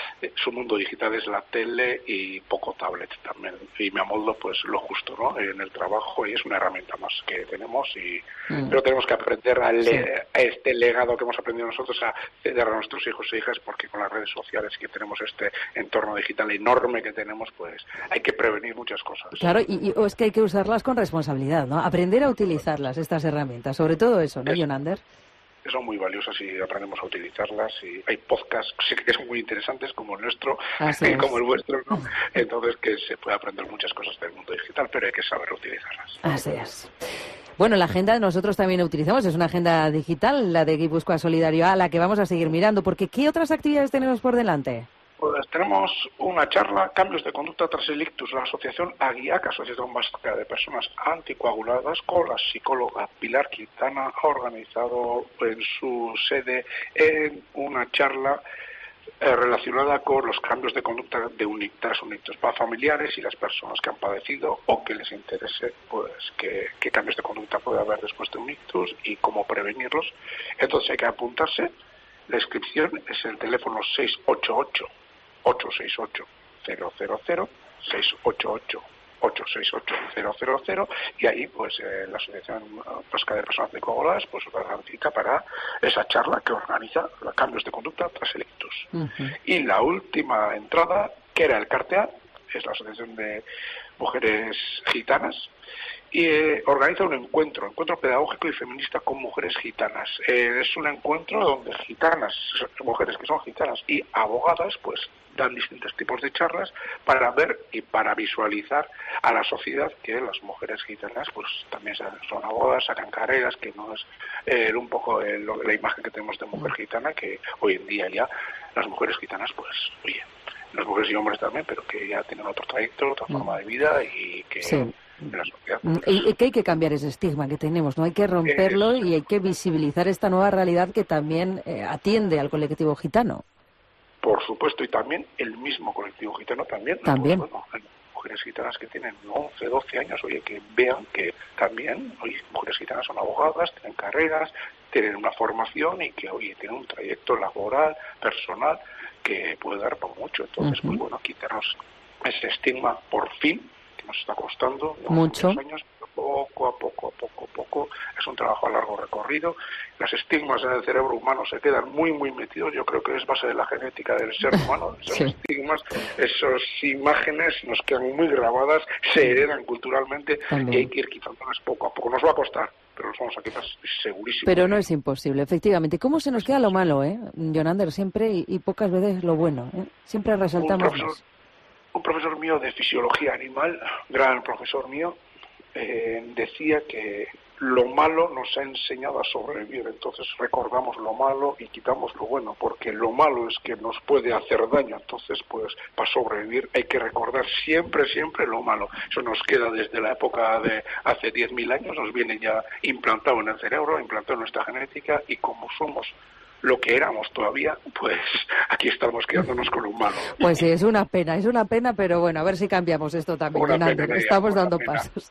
su mundo digital es la tele y poco tablet también, y me amoldo pues lo justo, ¿no? En el trabajo, y es una herramienta más que tenemos, pero tenemos que aprender a este legado que hemos aprendido nosotros a ceder a nuestros hijos e hijas, porque con las redes sociales que tenemos, este entorno digital enorme que tenemos, pues hay que prevenir muchas cosas. Claro, y es que hay que usarlas con responsabilidad, ¿no? Aprender a utilizarlas, estas herramientas, sobre todo eso, ¿no, Jon Ander? son muy valiosas y aprendemos a utilizarlas, y hay podcasts que son muy interesantes como el nuestro y como el vuestro, ¿no? Entonces que se puede aprender muchas cosas del mundo digital, pero hay que saber utilizarlas. Así es. Bueno, la agenda nosotros también utilizamos, es una agenda digital, la de Guipúzcoa Solidario, a la que vamos a seguir mirando, porque ¿qué otras actividades tenemos por delante? Pues tenemos una charla, Cambios de Conducta tras el Ictus, la Asociación AGUIAC, Asociación Vasca de Personas Anticoaguladas, con la psicóloga Pilar Quintana, ha organizado en su sede en una charla relacionada con los cambios de conducta tras un ictus para familiares y las personas que han padecido o que les interese pues qué cambios de conducta puede haber después de un ictus y cómo prevenirlos. Entonces hay que apuntarse. La inscripción es el teléfono 688-868-000, 688-868-000, y ahí pues la Asociación Vasca de Personas Anticoaguladas pues va a dar cita para esa charla que organiza los cambios de conducta tras el ictus. Y la última entrada, que era el CARTEA, es la Asociación de Mujeres Gitanas, y organiza un encuentro pedagógico y feminista con mujeres gitanas. Es un encuentro donde gitanas, mujeres que son gitanas y abogadas, pues dan distintos tipos de charlas para ver y para visualizar a la sociedad que las mujeres gitanas pues también son abogadas, sacan carreras, que no es un poco la imagen que tenemos de mujer gitana, que hoy en día ya las mujeres gitanas pues, oye, las mujeres y hombres también, pero que ya tienen otro trayecto, otra forma de vida y que... Sí. De la sociedad. Y que hay que cambiar ese estigma que tenemos, ¿no? Hay que romperlo y hay que visibilizar esta nueva realidad que también atiende al colectivo gitano. Por supuesto, y también el mismo colectivo gitano también. También. Pues, bueno, hay mujeres gitanas que tienen 11, 12 años, oye, que vean que también, oye, mujeres gitanas son abogadas, tienen carreras, tienen una formación y que, oye, tienen un trayecto laboral, personal, que puede dar por mucho. Entonces, pues bueno, quitarnos ese estigma por fin, nos está costando muchos años, pero poco a poco, es un trabajo a largo recorrido. Los estigmas en el cerebro humano se quedan muy metidos, yo creo que es base de la genética del ser humano, esos estigmas, esas imágenes nos quedan muy grabadas, se heredan culturalmente y hay que ir quitándolas poco a poco. Nos va a costar, pero nos vamos a quitar segurísimo. Pero no es imposible, efectivamente. ¿Cómo se nos queda lo malo, Jonander? Siempre y pocas veces lo bueno, Siempre resaltamos más. Un profesor mío de fisiología animal, gran profesor mío, decía que lo malo nos ha enseñado a sobrevivir, entonces recordamos lo malo y quitamos lo bueno, porque lo malo es que nos puede hacer daño, entonces pues para sobrevivir hay que recordar siempre lo malo. Eso nos queda desde la época de hace 10.000 años, nos viene ya implantado en el cerebro, implantado en nuestra genética, y como somos lo que éramos todavía, pues aquí estamos quedándonos con lo malo. Pues sí, es una pena, pero bueno, a ver si cambiamos esto también. Estamos dando pasos.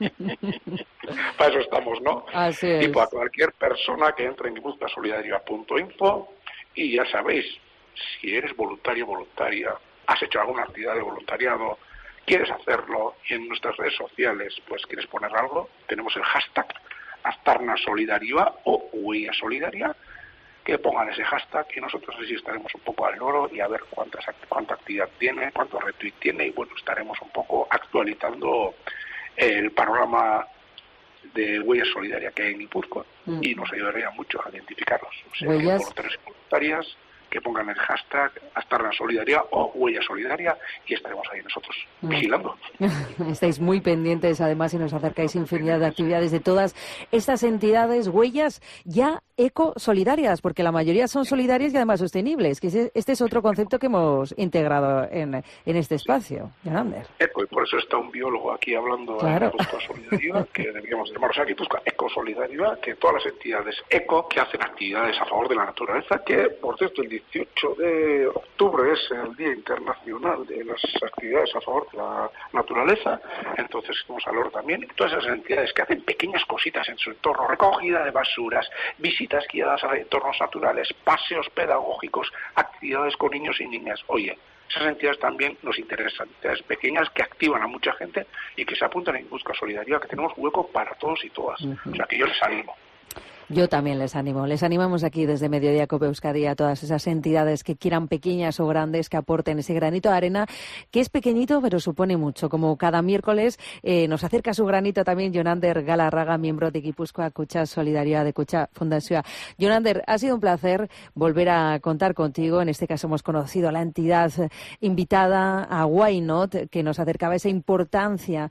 Para eso estamos, ¿no? Así es. Y para cualquier persona que entre en guipuzcoasolidaria.info, y ya sabéis, si eres voluntario, voluntaria, has hecho alguna actividad de voluntariado, quieres hacerlo, y en nuestras redes sociales, pues quieres poner algo, tenemos el hashtag Astarna Solidaria o Huella Solidaria, que pongan ese hashtag y nosotros así estaremos un poco al loro y a ver cuánta actividad tiene, cuánto retweet tiene, y bueno, estaremos un poco actualizando el panorama de Huella Solidaria que hay en Guipúzcoa y nos ayudaría mucho a identificarlos. O sea, voluntarios y voluntarias que pongan el hashtag Astarna Solidaria o Huella Solidaria y estaremos ahí nosotros vigilando. Estáis muy pendientes además y nos acercáis infinidad de actividades de todas estas entidades, huellas ya ecosolidarias, porque la mayoría son solidarias y además sostenibles, que este es otro concepto que hemos integrado en este espacio. Jonander. Eco, y por eso está un biólogo aquí hablando de Guipúzcoa Solidaria, que deberíamos llamarnos aquí Guipúzcoa Ecosolidaria, que todas las entidades eco que hacen actividades a favor de la naturaleza, que por cierto el 18 de octubre es el Día Internacional de las Actividades a favor de la Naturaleza, entonces estamos al oro también, todas esas entidades que hacen pequeñas cositas en su entorno, recogida de basuras, visitas guiadas a entornos naturales, paseos pedagógicos, actividades con niños y niñas. Oye, esas entidades también nos interesan, entidades pequeñas que activan a mucha gente y que se apuntan en Guipúzcoa Solidaria, que tenemos hueco para todos y todas. O sea, que yo les animo. Yo también les animo. Les animamos aquí desde Mediodía Cope Euskadi a todas esas entidades que quieran, pequeñas o grandes, que aporten ese granito de arena, que es pequeñito pero supone mucho. Como cada miércoles nos acerca su granito también Jonander Galarraga, miembro de Guipúzcoa Kutxa Solidaridad de Kutxa Fundazioa. Jonander, ha sido un placer volver a contar contigo. En este caso hemos conocido a la entidad invitada, a Why Not, que nos acercaba esa importancia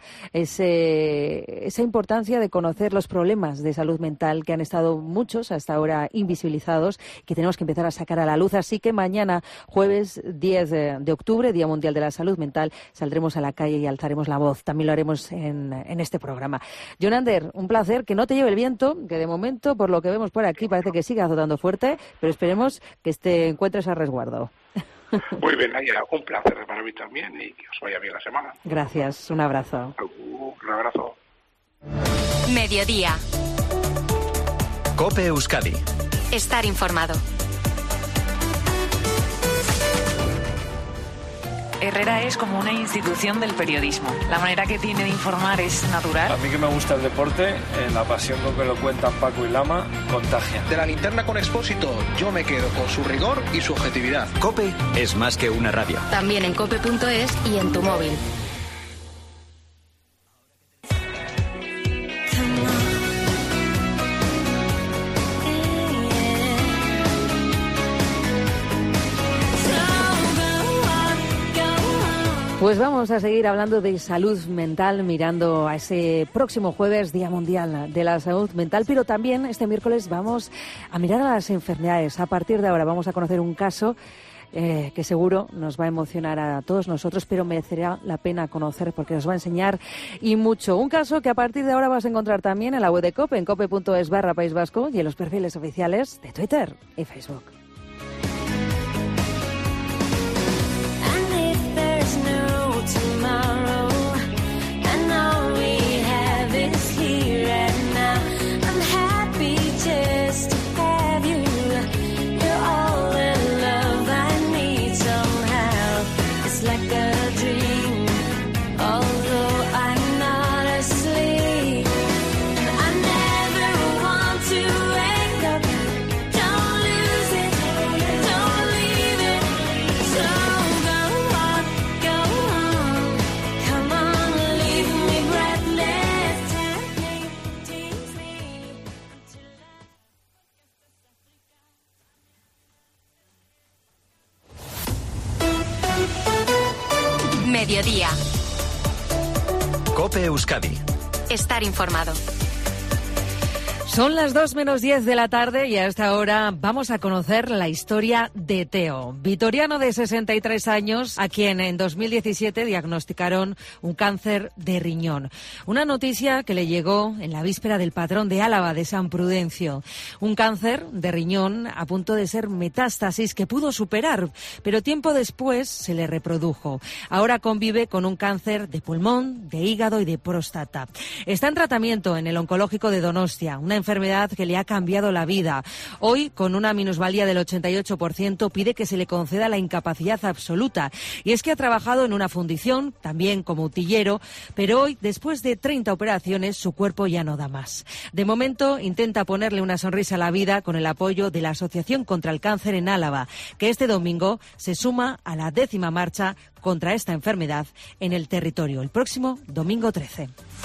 de conocer los problemas de salud mental que han estado muchos hasta ahora invisibilizados, que tenemos que empezar a sacar a la luz. Así que mañana, jueves 10 de octubre, Día Mundial de la Salud Mental, saldremos a la calle y alzaremos la voz. También lo haremos en este programa. Jonander, un placer, que no te lleve el viento, que de momento, por lo que vemos por aquí, parece que sigue azotando fuerte, pero esperemos que te encuentres a resguardo. Muy bien, Naya, un placer para mí también y que os vaya bien la semana. Gracias, un abrazo. Un abrazo. Mediodía. COPE Euskadi. Estar informado. Herrera es como una institución del periodismo. La manera que tiene de informar es natural. A mí que me gusta el deporte, la pasión con que lo cuentan Paco y Lama contagia. De la linterna con Expósito, yo me quedo con su rigor y su objetividad. COPE es más que una radio. También en cope.es y en tu móvil. Pues vamos a seguir hablando de salud mental, mirando a ese próximo jueves, Día Mundial de la Salud Mental, pero también este miércoles vamos a mirar a las enfermedades. A partir de ahora vamos a conocer un caso que seguro nos va a emocionar a todos nosotros, pero merecerá la pena conocer porque nos va a enseñar y mucho. Un caso que a partir de ahora vas a encontrar también en la web de COPE, en cope.es/País Vasco y en los perfiles oficiales de Twitter y Facebook. Tomorrow, and all we have is here and now. I'm happy just to have you. You're all the love I need somehow. It's like a dream, although I'm not asleep. I never want to wake up. Don't lose it, don't leave it. So go on, go on. Come on, leave me breathless. Tempt me, tease me. Mediodía. COPE Euskadi. Estar informado. Son las 2:10 de la tarde y a esta hora vamos a conocer la historia de Teo, vitoriano de 63 años, a quien en 2017 diagnosticaron un cáncer de riñón. Una noticia que le llegó en la víspera del patrón de Álava, de San Prudencio. Un cáncer de riñón a punto de ser metástasis que pudo superar, pero tiempo después se le reprodujo. Ahora convive con un cáncer de pulmón, de hígado y de próstata. Está en tratamiento en el oncológico de Donostia, una enfermedad que le ha cambiado la vida. Hoy, con una minusvalía del 88%, pide que se le conceda la incapacidad absoluta. Y es que ha trabajado en una fundición, también como utillero, pero hoy, después de 30 operaciones, su cuerpo ya no da más. De momento, intenta ponerle una sonrisa a la vida con el apoyo de la Asociación contra el Cáncer en Álava, que este domingo se suma a la 10ª marcha contra esta enfermedad en el territorio, el próximo domingo 13.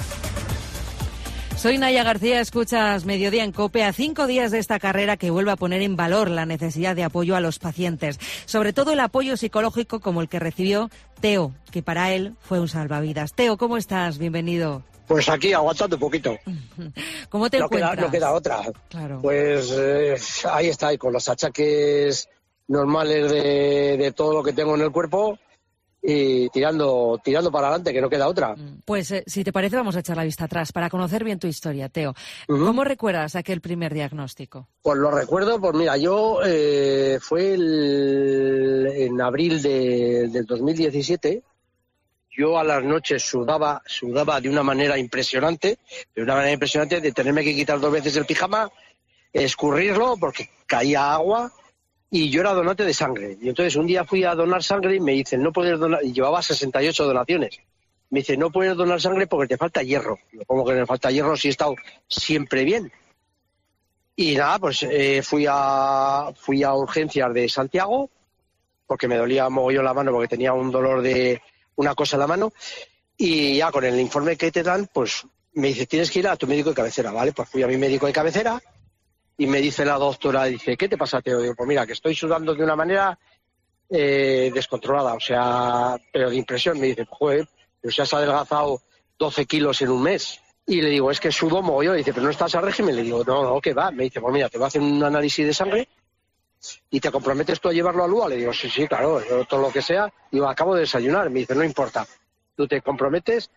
Soy Naya García, escuchas Mediodía en COPE, a 5 días de esta carrera que vuelve a poner en valor la necesidad de apoyo a los pacientes, sobre todo el apoyo psicológico como el que recibió Teo, que para él fue un salvavidas. Teo, ¿cómo estás? Bienvenido. Pues aquí, aguantando un poquito. ¿Cómo te encuentras? No queda otra. Claro. Pues ahí está, y con los achaques normales de todo lo que tengo en el cuerpo y tirando para adelante, que no queda otra. Pues si te parece vamos a echar la vista atrás para conocer bien tu historia, Teo. ¿Cómo recuerdas aquel primer diagnóstico? Pues lo recuerdo, pues mira, yo fue en abril del 2017. Yo a las noches sudaba de una manera impresionante, de tenerme que quitar 2 veces el pijama, escurrirlo porque caía agua. Y yo era donante de sangre. Y entonces un día fui a donar sangre y me dicen, no puedes donar, y llevaba 68 donaciones. Me dicen, no puedes donar sangre porque te falta hierro. Yo, ¿cómo que me falta hierro si he estado siempre bien? Y nada, pues fui a urgencias de Santiago, porque me dolía mogollón la mano, porque tenía un dolor de una cosa en la mano. Y ya con el informe que te dan, pues me dice, tienes que ir a tu médico de cabecera, ¿vale? Pues fui a mi médico de cabecera y me dice la doctora, dice, ¿qué te pasa, Teo? Digo, pues mira, que estoy sudando de una manera descontrolada, o sea, pero de impresión. Me dice, joder, pero se has adelgazado 12 kilos en un mes. Y le digo, es que sudo mogollón. Y dice, pero no estás a régimen. Le digo, no, ¿qué va? Me dice, pues mira, te voy a hacer un análisis de sangre y te comprometes tú a llevarlo a Lua. Le digo, sí, claro, todo lo que sea. Digo, acabo de desayunar. Me dice, no importa. Tú te comprometes,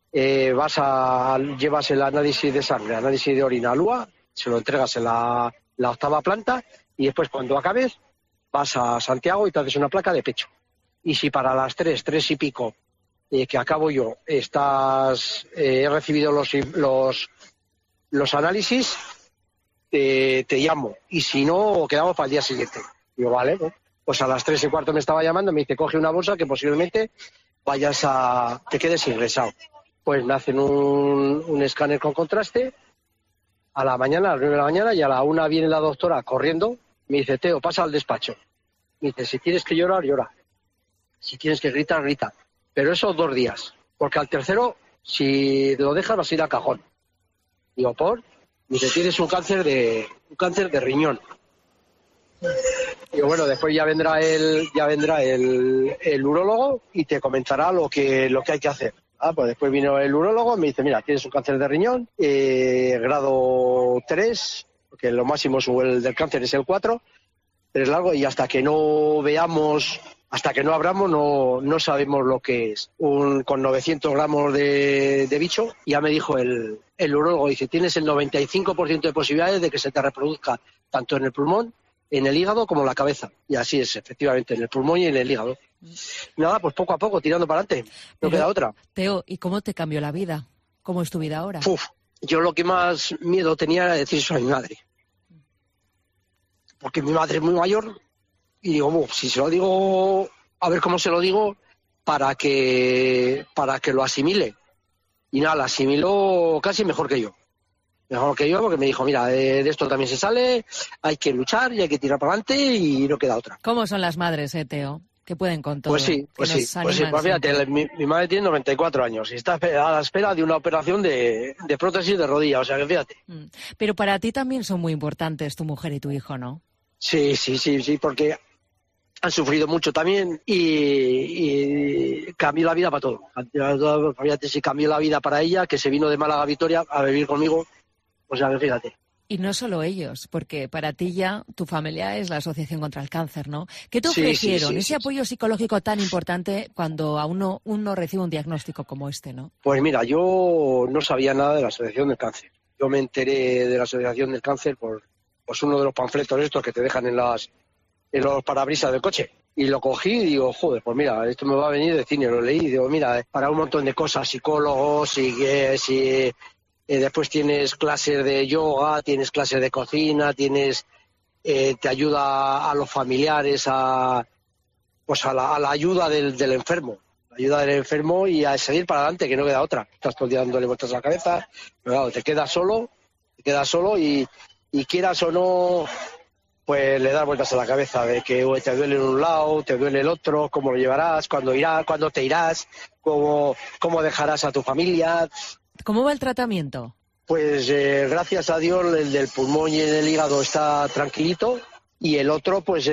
llevas el análisis de sangre, análisis de orina a Lua, se lo entregas en la 8ª planta y después cuando acabes vas a Santiago y te haces una placa de pecho. Y si para las 3 y pico que acabo yo he recibido los análisis, te llamo. Y si no, quedamos para el día siguiente. Digo, vale, pues a las 3:15 me estaba llamando, me dice, coge una bolsa que posiblemente te quedes ingresado. Pues me hacen un escáner con contraste a las 9 de la mañana, y a la 1 viene la doctora corriendo, me dice, Teo, pasa al despacho. Me dice, si tienes que llorar, llora. Si tienes que gritar, grita. Pero esos 2 días, porque al tercero, si lo dejas, vas a ir al cajón. Digo, ¿por? Me dice, tienes un cáncer de riñón. Y bueno, después ya vendrá el urólogo y te comentará lo que hay que hacer. Pues después vino el urólogo, me dice, mira, tienes un cáncer de riñón, grado 3, porque lo máximo del cáncer es el 4, 3 largo, y hasta que no veamos, hasta que no abramos, no sabemos lo que es. Con 900 gramos de bicho, ya me dijo el urólogo, dice, tienes el 95% de posibilidades de que se te reproduzca tanto en el pulmón, en el hígado como en la cabeza. Y así es, efectivamente, en el pulmón y en el hígado. Nada, pues poco a poco, tirando para adelante. No queda otra. Teo, ¿y cómo te cambió la vida? ¿Cómo es tu vida ahora? Yo lo que más miedo tenía era decir eso a mi madre. Porque mi madre es muy mayor y digo, si se lo digo, a ver cómo se lo digo para que lo asimile. Y nada, la asimiló casi mejor que yo. Mejor que yo, porque me dijo, mira, de esto también se sale, hay que luchar y hay que tirar para adelante y no queda otra. ¿Cómo son las madres, Teo? Que pueden con todo. Pues sí. Pues fíjate, mi madre tiene 94 años y está a la espera de una operación de prótesis de rodilla, o sea que fíjate. Pero para ti también son muy importantes tu mujer y tu hijo, ¿no? Sí, porque han sufrido mucho también y cambió la vida para todo. Fíjate, si cambió la vida para ella, que se vino de Málaga a Vitoria a vivir conmigo, o sea que fíjate. Y no solo ellos, porque para ti ya tu familia es la Asociación contra el Cáncer, ¿no? ¿Qué te ofrecieron? Ese apoyo psicológico tan importante cuando a uno recibe un diagnóstico como este, ¿no? Pues mira, yo no sabía nada de la Asociación del Cáncer. Yo me enteré de la Asociación del Cáncer por uno de los panfletos estos que te dejan en los parabrisas del coche. Y lo cogí y digo, joder, pues mira, esto me va a venir de cine. Lo leí y digo, mira, para un montón de cosas, psicólogos y después tienes clases de yoga, tienes clases de cocina, te ayuda a los familiares, a la ayuda del enfermo. La ayuda del enfermo y a seguir para adelante, que no queda otra. Estás todo el día dándole vueltas a la cabeza, pero claro, te quedas solo y quieras o no, pues le das vueltas a la cabeza de que te duele en un lado, te duele el otro, cómo lo llevarás, cuándo te irás, cómo dejarás a tu familia. ¿Cómo va el tratamiento? Pues gracias a Dios el del pulmón y el hígado está tranquilito y el otro pues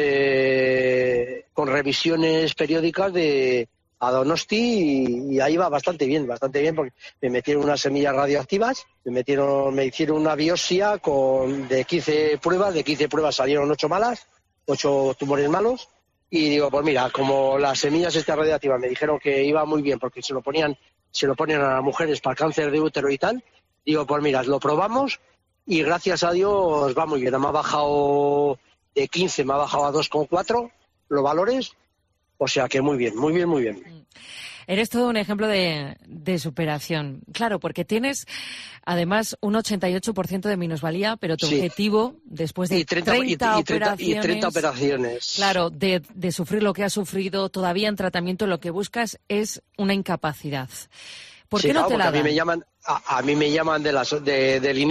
con revisiones periódicas a Donosti y ahí va bastante bien porque me metieron unas semillas radioactivas, me hicieron una biopsia de 15 pruebas salieron 8 malas, 8 tumores malos y digo, pues mira, como las semillas estas radioactivas me dijeron que iba muy bien porque se lo ponían a las mujeres para cáncer de útero y tal, digo, pues mira, lo probamos y gracias a Dios va muy bien, me ha bajado de 15, me ha bajado a 2,4 los valores. O sea que muy bien. Eres todo un ejemplo de superación. Claro, porque tienes además un 88% de minusvalía, pero tu objetivo, después de 30 operaciones... Claro, de sufrir lo que has sufrido, todavía en tratamiento, lo que buscas es una incapacidad. ¿Por qué no te la dan? A mí me llaman del INEM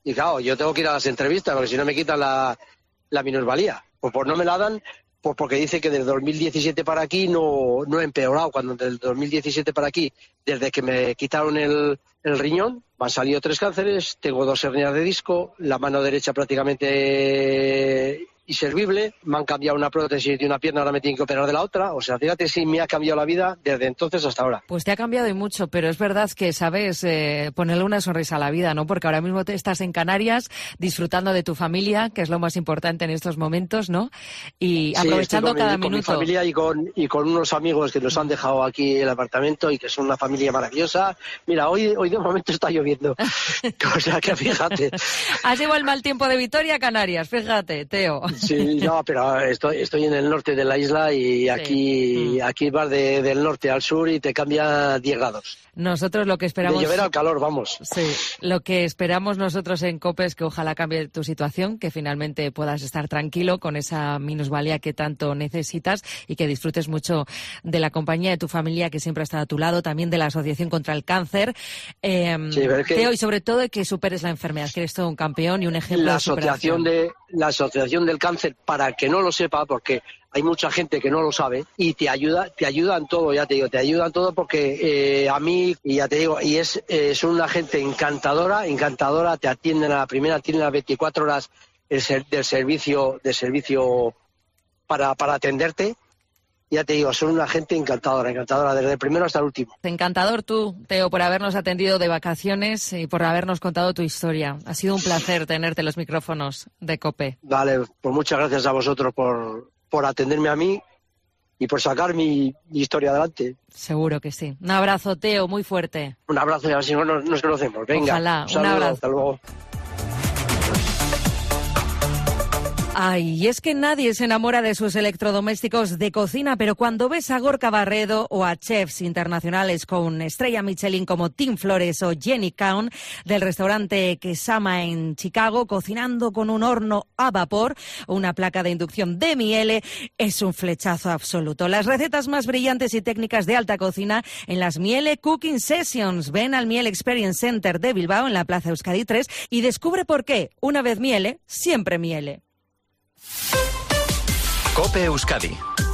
Y claro, yo tengo que ir a las entrevistas, porque si no me quitan la minusvalía. Pues no me la dan, pues porque dice que desde 2017 para aquí no he empeorado. Cuando desde el 2017 para aquí, desde que me quitaron el riñón, me han salido 3 cánceres, tengo 2 hernias de disco, la mano derecha prácticamente inservible, me han cambiado una prótesis de una pierna, ahora me tienen que operar de la otra. O sea, fíjate si me ha cambiado la vida desde entonces hasta ahora. Pues te ha cambiado y mucho, pero es verdad que sabes ponerle una sonrisa a la vida, ¿no? Porque ahora mismo estás en Canarias disfrutando de tu familia, que es lo más importante en estos momentos, ¿no? Y aprovechando cada minuto. Con mi familia y con unos amigos que nos han dejado aquí el apartamento y que son una familia maravillosa. Mira, hoy de momento está lloviendo. O sea que fíjate. Has llevado el mal tiempo de Vitoria a Canarias, fíjate, Teo. Sí, no, pero estoy en el norte de la isla y aquí vas del norte al sur y te cambia 10 grados. Nosotros lo que esperamos... De llover al calor, vamos. Sí, lo que esperamos nosotros en COPE es que ojalá cambie tu situación, que finalmente puedas estar tranquilo con esa minusvalía que tanto necesitas y que disfrutes mucho de la compañía de tu familia que siempre ha estado a tu lado, también de la Asociación contra el Cáncer. Teo, y sobre todo de que superes la enfermedad, que eres todo un campeón y un ejemplo de superación. La Asociación del Cáncer, para que no lo sepa, porque hay mucha gente que no lo sabe, y te ayudan todo, ya te digo, te ayudan todo porque a mí, y ya te digo, y es una gente encantadora, te atienden a la primera, tienen las 24 horas del servicio para atenderte. Ya te digo, son una gente encantadora, desde el primero hasta el último. Encantador tú, Teo, por habernos atendido de vacaciones y por habernos contado tu historia. Ha sido un placer tenerte en los micrófonos de COPE. Vale, pues muchas gracias a vosotros por atenderme a mí y por sacar mi historia adelante. Seguro que sí. Un abrazo, Teo, muy fuerte. Un abrazo y a ver si nos conocemos. Venga, ojalá, un abrazo. Hasta luego. Ay, y es que nadie se enamora de sus electrodomésticos de cocina, pero cuando ves a Gorka Barredo o a chefs internacionales con estrella Michelin como Tim Flores o Jenny Kaun del restaurante Kesama en Chicago, cocinando con un horno a vapor o una placa de inducción de Miele, es un flechazo absoluto. Las recetas más brillantes y técnicas de alta cocina en las Miele Cooking Sessions. Ven al Miele Experience Center de Bilbao en la Plaza Euskadi 3 y descubre por qué, una vez Miele, siempre Miele. COPE Euskadi.